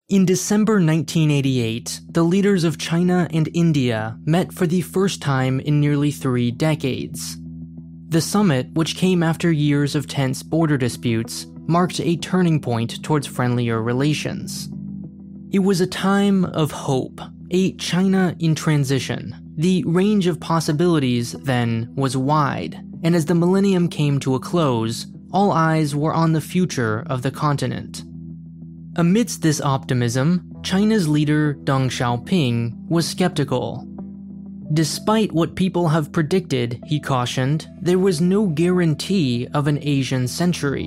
In December 1988, the leaders of China and India met for the first time in nearly 3 decades. The summit, which came after years of tense border disputes, marked a turning point towards friendlier relations. It was a time of hope, a China in transition. The range of possibilities, then, was wide, and as the millennium came to a close, all eyes were on the future of the continent. Amidst this optimism, China's leader Deng Xiaoping was skeptical. Despite what people have predicted, he cautioned, there was no guarantee of an Asian century.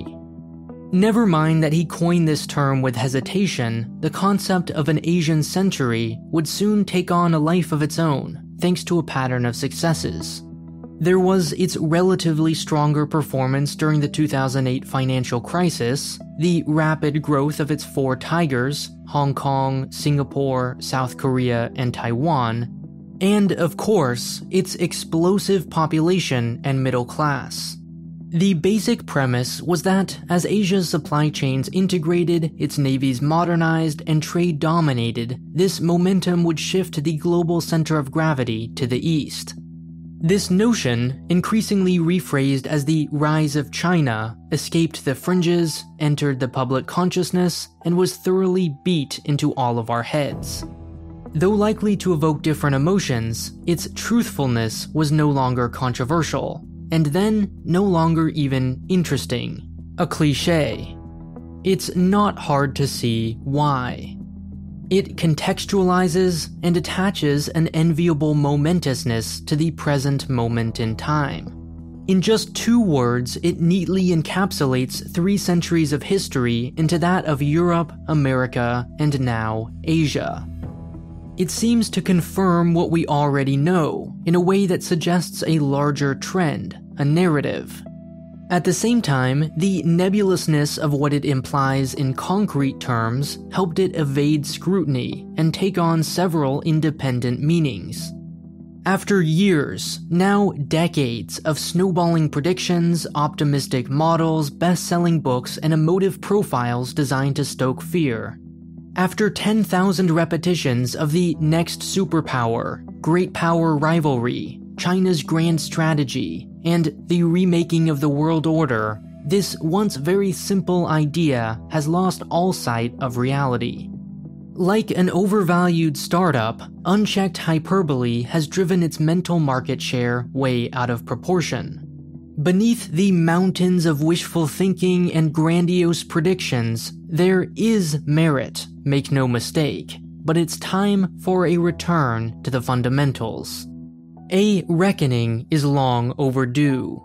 Never mind that he coined this term with hesitation, the concept of an Asian century would soon take on a life of its own, thanks to a pattern of successes. There was its relatively stronger performance during the 2008 financial crisis, the rapid growth of its 4 tigers, Hong Kong, Singapore, South Korea, and Taiwan, and, of course, its explosive population and middle class. The basic premise was that as Asia's supply chains integrated, its navies modernized, and trade dominated, this momentum would shift the global center of gravity to the east. This notion, increasingly rephrased as the rise of China, escaped the fringes, entered the public consciousness, and was thoroughly beat into all of our heads. Though likely to evoke different emotions, its truthfulness was no longer controversial, and then no longer even interesting. A cliché. It's not hard to see why. It contextualizes and attaches an enviable momentousness to the present moment in time. In just 2 words, it neatly encapsulates 3 centuries of history into that of Europe, America, and now Asia. It seems to confirm what we already know, in a way that suggests a larger trend, a narrative. At the same time, the nebulousness of what it implies in concrete terms helped it evade scrutiny and take on several independent meanings. After years, now decades, of snowballing predictions, optimistic models, best-selling books, and emotive profiles designed to stoke fear, after 10,000 repetitions of the next superpower, great power rivalry, China's grand strategy, and the remaking of the world order, this once very simple idea has lost all sight of reality. Like an overvalued startup, unchecked hyperbole has driven its mental market share way out of proportion. Beneath the mountains of wishful thinking and grandiose predictions, there is merit, make no mistake, but it's time for a return to the fundamentals. A reckoning is long overdue.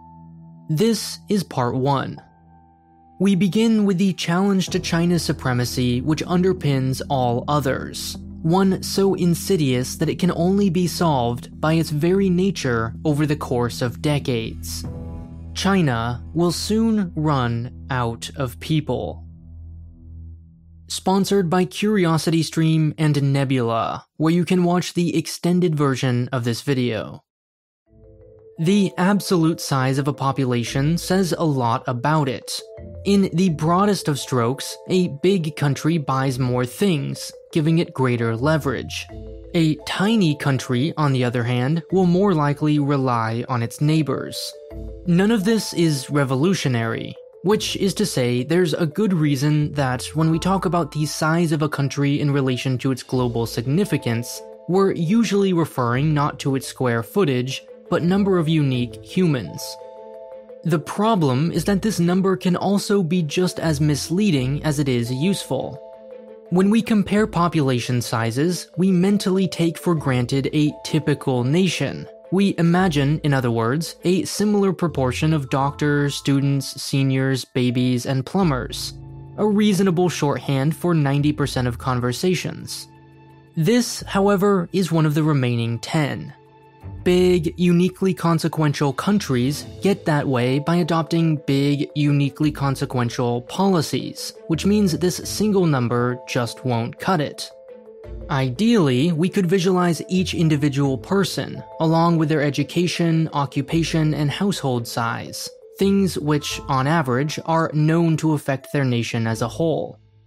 This is part 1. We begin with the challenge to China's supremacy which underpins all others, one so insidious that it can only be solved by its very nature over the course of decades. China will soon run out of people. Sponsored by CuriosityStream and Nebula, where you can watch the extended version of this video. The absolute size of a population says a lot about it. In the broadest of strokes, a big country buys more things, giving it greater leverage. A tiny country, on the other hand, will more likely rely on its neighbors. None of this is revolutionary. Which is to say, there's a good reason that when we talk about the size of a country in relation to its global significance, we're usually referring not to its square footage, but number of unique humans. The problem is that this number can also be just as misleading as it is useful. When we compare population sizes, we mentally take for granted a typical nation. We imagine, in other words, a similar proportion of doctors, students, seniors, babies, and plumbers. A reasonable shorthand for 90% of conversations. This, however, is one of the remaining 10. Big, uniquely consequential countries get that way by adopting big, uniquely consequential policies, which means this single number just won't cut it. Ideally, we could visualize each individual person, along with their education, occupation, and household size, things which, on average, are known to affect their nation as a whole.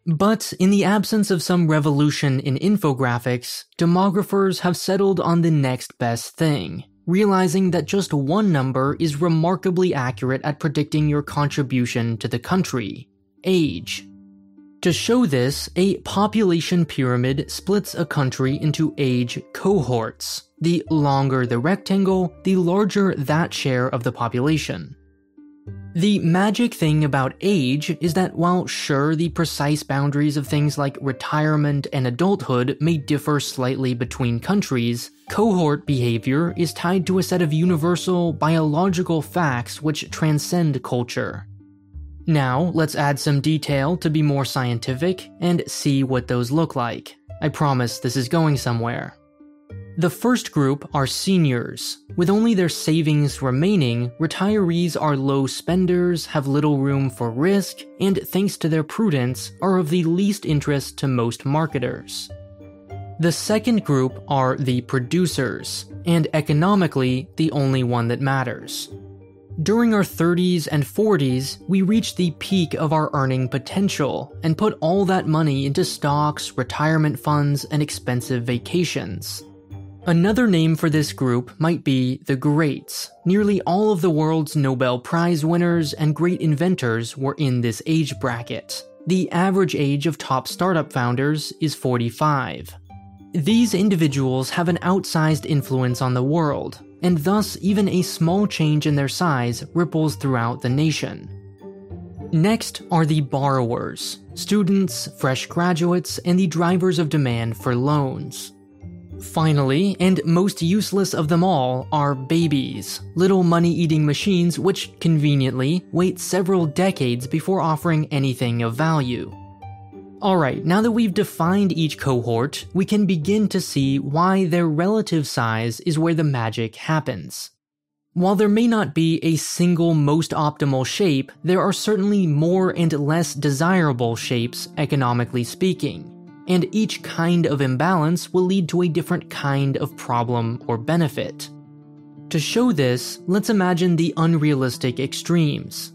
But in the absence of some revolution in infographics, demographers have settled on the next best thing, realizing that just one number is remarkably accurate at predicting your contribution to the country: age. To show this, a population pyramid splits a country into age cohorts. The longer the rectangle, the larger that share of the population. The magic thing about age is that while sure the precise boundaries of things like retirement and adulthood may differ slightly between countries, cohort behavior is tied to a set of universal biological facts which transcend culture. Now, let's add some detail to be more scientific and see what those look like. I promise this is going somewhere. The first group are seniors. With only their savings remaining, retirees are low spenders, have little room for risk, and thanks to their prudence, are of the least interest to most marketers. The second group are the producers, and economically, the only one that matters. During our 30s and 40s, we reach the peak of our earning potential and put all that money into stocks, retirement funds, and expensive vacations. Another name for this group might be the greats. Nearly all of the world's Nobel Prize winners and great inventors were in this age bracket. The average age of top startup founders is 45. These individuals have an outsized influence on the world, and thus even a small change in their size ripples throughout the nation. Next are the borrowers, students, fresh graduates, and the drivers of demand for loans. Finally, and most useless of them all, are babies, little money-eating machines which, conveniently, wait several decades before offering anything of value. Alright, now that we've defined each cohort, we can begin to see why their relative size is where the magic happens. While there may not be a single most optimal shape, there are certainly more and less desirable shapes, economically speaking, and each kind of imbalance will lead to a different kind of problem or benefit. To show this, let's imagine the unrealistic extremes.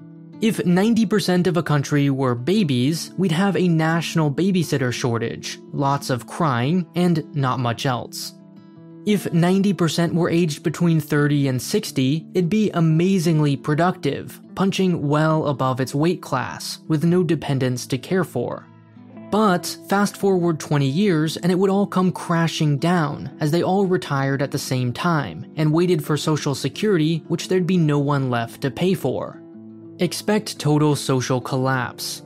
If 90% of a country were babies, we'd have a national babysitter shortage, lots of crying, and not much else. If 90% were aged between 30 and 60, it'd be amazingly productive, punching well above its weight class, with no dependents to care for. But fast forward 20 years and it would all come crashing down, as they all retired at the same time, and waited for Social Security, which there'd be no one left to pay for. Expect total social collapse.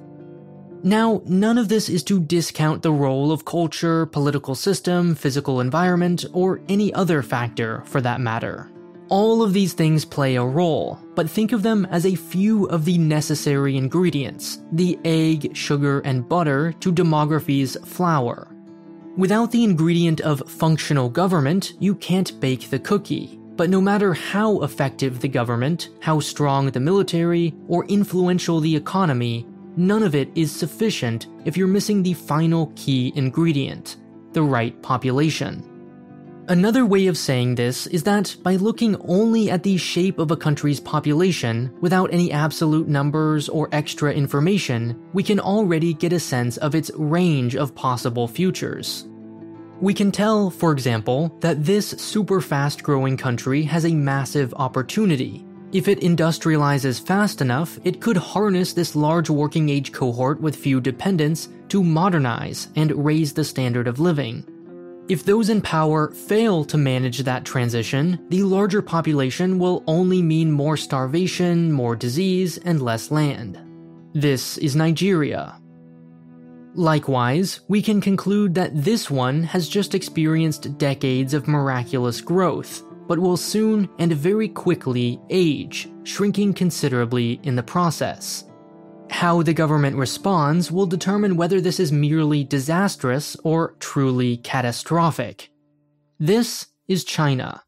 Now, none of this is to discount the role of culture, political system, physical environment, or any other factor for that matter. All of these things play a role, but think of them as a few of the necessary ingredients, the egg, sugar, and butter to demography's flour. Without the ingredient of functional government, you can't bake the cookie. But no matter how effective the government, how strong the military, or influential the economy, none of it is sufficient if you're missing the final key ingredient, the right population. Another way of saying this is that by looking only at the shape of a country's population, without any absolute numbers or extra information, we can already get a sense of its range of possible futures. We can tell, for example, that this super fast-growing country has a massive opportunity. If it industrializes fast enough, it could harness this large working age cohort with few dependents to modernize and raise the standard of living. If those in power fail to manage that transition, the larger population will only mean more starvation, more disease, and less land. This is Nigeria. Likewise, we can conclude that this one has just experienced decades of miraculous growth, but will soon and very quickly age, shrinking considerably in the process. How the government responds will determine whether this is merely disastrous or truly catastrophic. This is China.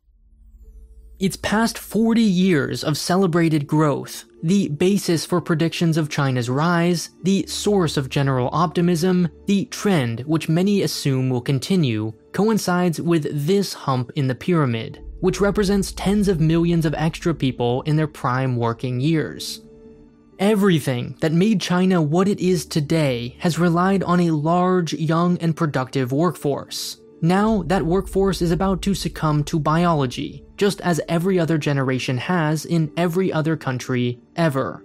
Its past 40 years of celebrated growth, the basis for predictions of China's rise, the source of general optimism, the trend which many assume will continue, coincides with this hump in the pyramid, which represents tens of millions of extra people in their prime working years. Everything that made China what it is today has relied on a large, young, and productive workforce. Now, that workforce is about to succumb to biology, just as every other generation has in every other country ever.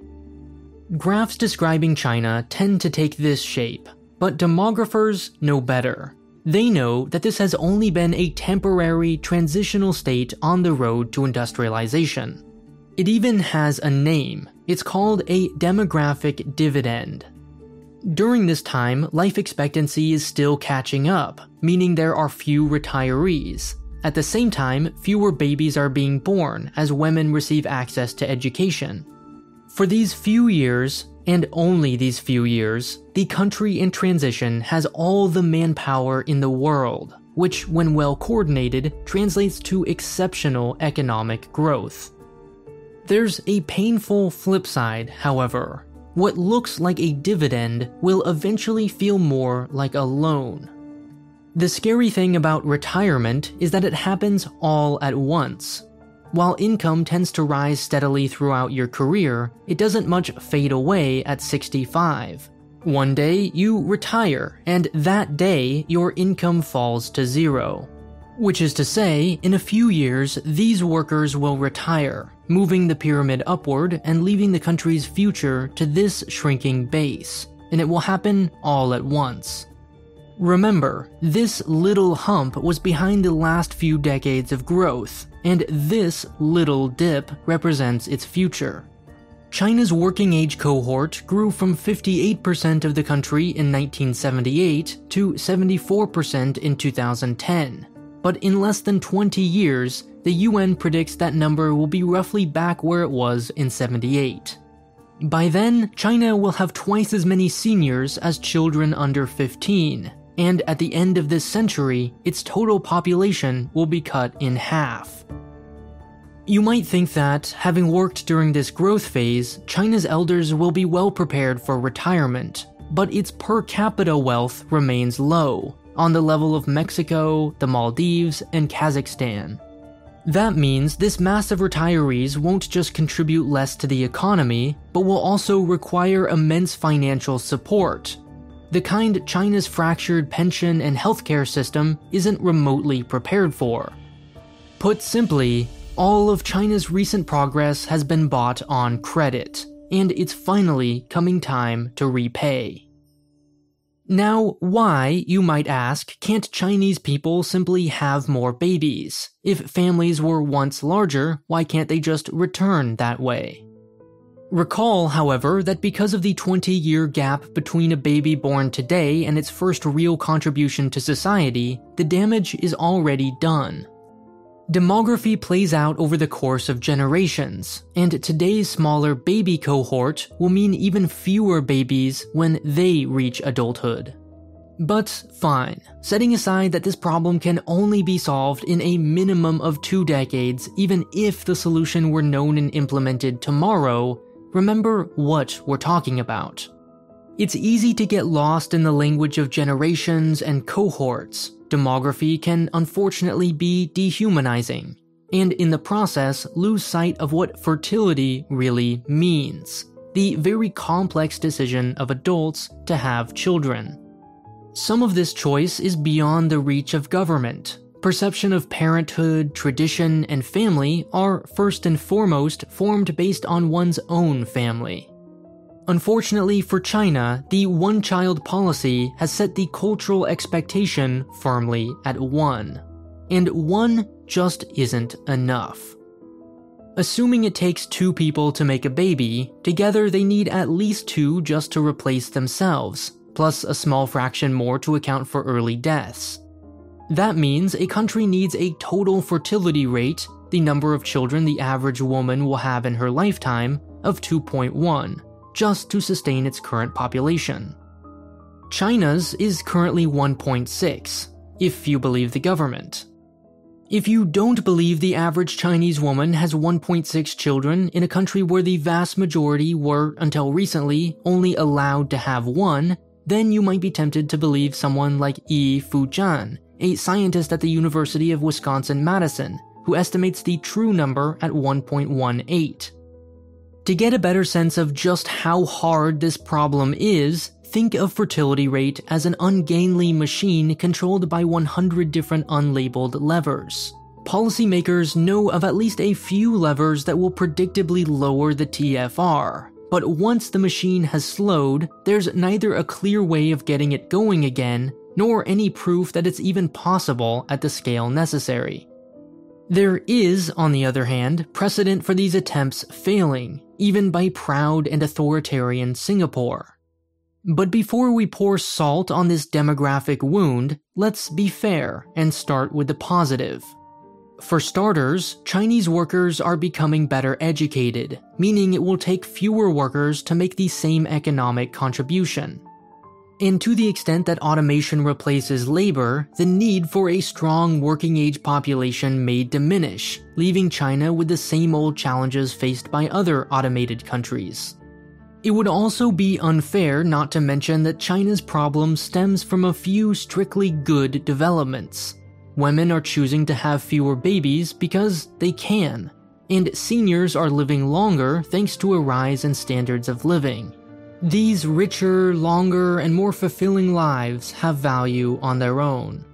Graphs describing China tend to take this shape, but demographers know better. They know that this has only been a temporary, transitional state on the road to industrialization. It even has a name. It's called a demographic dividend. During this time, life expectancy is still catching up, meaning there are few retirees. At the same time, fewer babies are being born as women receive access to education. For these few years, and only these few years, the country in transition has all the manpower in the world, which, when well coordinated, translates to exceptional economic growth. There's a painful flip side, however. What looks like a dividend will eventually feel more like a loan. The scary thing about retirement is that it happens all at once. While income tends to rise steadily throughout your career, it doesn't much fade away at 65. One day, you retire, and that day, your income falls to zero. Which is to say, in a few years, these workers will retire, moving the pyramid upward and leaving the country's future to this shrinking base, and it will happen all at once. Remember, this little hump was behind the last few decades of growth, and this little dip represents its future. China's working age cohort grew from 58% of the country in 1978 to 74% in 2010. But in less than 20 years, the UN predicts that number will be roughly back where it was in 78. By then, China will have twice as many seniors as children under 15, and at the end of this century, its total population will be cut in half. You might think that, having worked during this growth phase, China's elders will be well prepared for retirement, but its per capita wealth remains low, on the level of Mexico, the Maldives, and Kazakhstan. That means this mass of retirees won't just contribute less to the economy, but will also require immense financial support. The kind China's fractured pension and healthcare system isn't remotely prepared for. Put simply, all of China's recent progress has been bought on credit, and it's finally coming time to repay. Now, why, you might ask, can't Chinese people simply have more babies? If families were once larger, why can't they just return that way? Recall, however, that because of the 20-year gap between a baby born today and its first real contribution to society, the damage is already done. Demography plays out over the course of generations, and today's smaller baby cohort will mean even fewer babies when they reach adulthood. But fine, setting aside that this problem can only be solved in a minimum of 2 decades, even if the solution were known and implemented tomorrow, remember what we're talking about. It's easy to get lost in the language of generations and cohorts. Demography can unfortunately be dehumanizing, and in the process lose sight of what fertility really means, the very complex decision of adults to have children. Some of this choice is beyond the reach of government. Perception of parenthood, tradition, and family are first and foremost formed based on one's own family. Unfortunately for China, the one-child policy has set the cultural expectation firmly at 1. And 1 just isn't enough. Assuming it takes 2 people to make a baby, together they need at least 2 just to replace themselves, plus a small fraction more to account for early deaths. That means a country needs a total fertility rate, the number of children the average woman will have in her lifetime, of 2.1. just to sustain its current population. China's is currently 1.6, if you believe the government. If you don't believe the average Chinese woman has 1.6 children in a country where the vast majority were, until recently, only allowed to have 1, then you might be tempted to believe someone like Yi Fuzhan, a scientist at the University of Wisconsin-Madison, who estimates the true number at 1.18. To get a better sense of just how hard this problem is, think of fertility rate as an ungainly machine controlled by 100 different unlabeled levers. Policymakers know of at least a few levers that will predictably lower the TFR, but once the machine has slowed, there's neither a clear way of getting it going again, nor any proof that it's even possible at the scale necessary. There is, on the other hand, precedent for these attempts failing, even by proud and authoritarian Singapore. But before we pour salt on this demographic wound, let's be fair and start with the positive. For starters, Chinese workers are becoming better educated, meaning it will take fewer workers to make the same economic contribution. And to the extent that automation replaces labor, the need for a strong working-age population may diminish, leaving China with the same old challenges faced by other automated countries. It would also be unfair not to mention that China's problem stems from a few strictly good developments. Women are choosing to have fewer babies because they can, and seniors are living longer thanks to a rise in standards of living. These richer, longer, and more fulfilling lives have value on their own.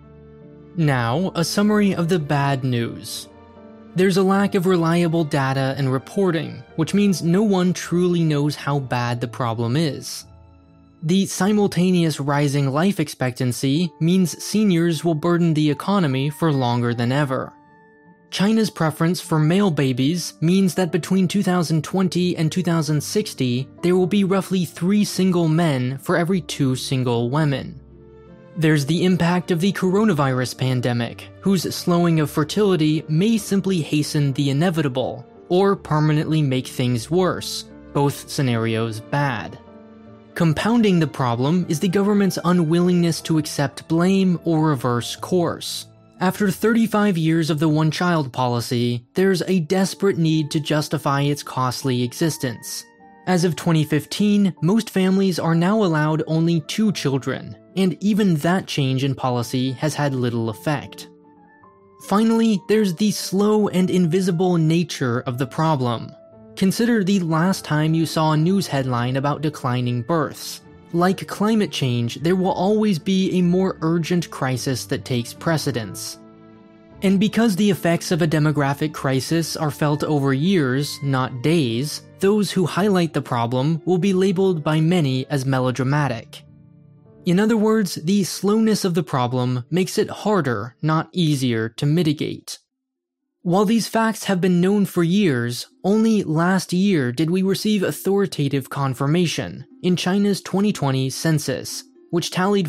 Now, a summary of the bad news. There's a lack of reliable data and reporting, which means no one truly knows how bad the problem is. The simultaneous rising life expectancy means seniors will burden the economy for longer than ever. China's preference for male babies means that between 2020 and 2060, there will be roughly 3 single men for every 2 single women. There's the impact of the coronavirus pandemic, whose slowing of fertility may simply hasten the inevitable, or permanently make things worse, both scenarios bad. Compounding the problem is the government's unwillingness to accept blame or reverse course. After 35 years of the one-child policy, there's a desperate need to justify its costly existence. As of 2015, most families are now allowed only 2 children, and even that change in policy has had little effect. Finally, there's the slow and invisible nature of the problem. Consider the last time you saw a news headline about declining births. Like climate change, there will always be a more urgent crisis that takes precedence. And because the effects of a demographic crisis are felt over years, not days, those who highlight the problem will be labeled by many as melodramatic. In other words, the slowness of the problem makes it harder, not easier, to mitigate. While these facts have been known for years, only last year did we receive authoritative confirmation in China's 2020 census, which tallied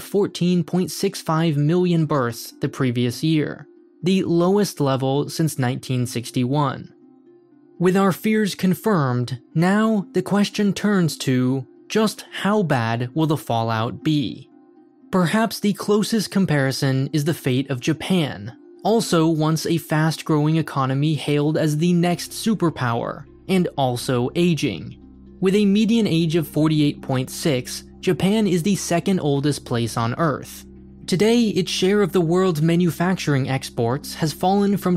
14.65 million births the previous year, the lowest level since 1961. With our fears confirmed, now the question turns to just how bad will the fallout be? Perhaps the closest comparison is the fate of Japan, also once a fast-growing economy hailed as the next superpower, and also aging. With a median age of 48.6, Japan is the second oldest place on Earth. Today, its share of the world's manufacturing exports has fallen from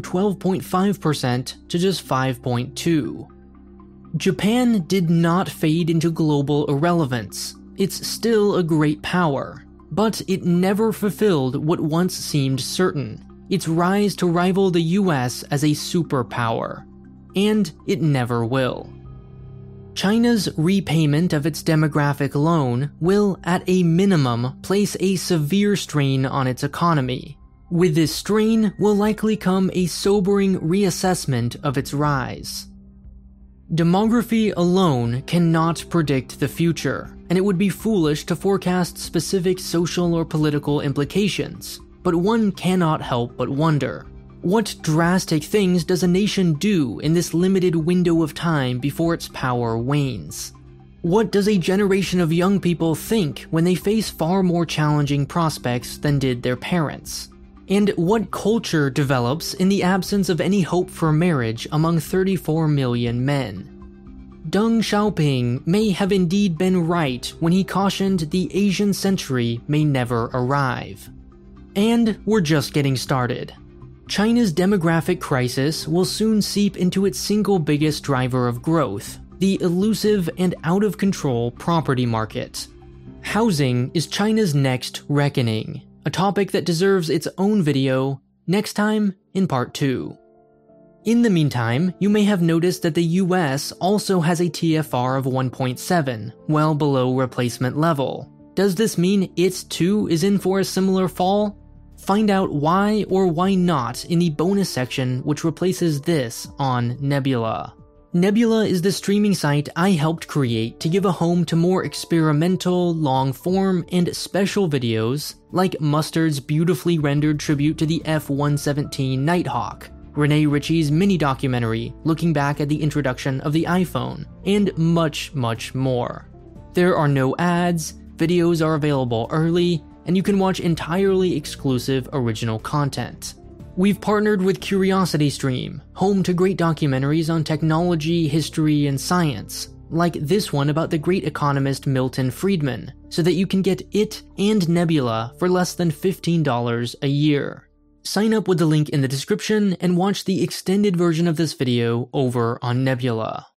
12.5% to just 5.2%. Japan did not fade into global irrelevance. It's still a great power, but it never fulfilled what once seemed certain: its rise to rival the US as a superpower. And it never will. China's repayment of its demographic loan will, at a minimum, place a severe strain on its economy. With this strain will likely come a sobering reassessment of its rise. Demography alone cannot predict the future, and it would be foolish to forecast specific social or political implications. But one cannot help but wonder, what drastic things does a nation do in this limited window of time before its power wanes? What does a generation of young people think when they face far more challenging prospects than did their parents? And what culture develops in the absence of any hope for marriage among 34 million men? Deng Xiaoping may have indeed been right when he cautioned the Asian century may never arrive. And we're just getting started. China's demographic crisis will soon seep into its single biggest driver of growth, the elusive and out-of-control property market. Housing is China's next reckoning, a topic that deserves its own video next time in part 2. In the meantime, you may have noticed that the US also has a TFR of 1.7, well below replacement level. Does this mean it too is in for a similar fall? Find out why or why not in the bonus section which replaces this on Nebula. Nebula is the streaming site I helped create to give a home to more experimental, long-form, and special videos like Mustard's beautifully rendered tribute to the F-117 Nighthawk, Rene Ritchie's mini-documentary looking back at the introduction of the iPhone, and much, much more. There are no ads, videos are available early, and you can watch entirely exclusive original content. We've partnered with CuriosityStream, home to great documentaries on technology, history, and science, like this one about the great economist Milton Friedman, so that you can get it and Nebula for less than $15 a year. Sign up with the link in the description and watch the extended version of this video over on Nebula.